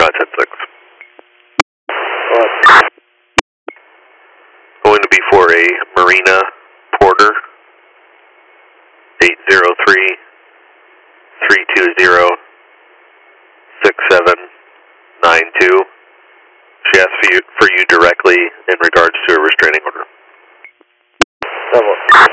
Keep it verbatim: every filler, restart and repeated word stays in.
five ten six. What? Going to be for a Marina Porter, eight zero three, three two zero, six seven nine two. She asked for you, for you directly in regards to a restraining order. Double.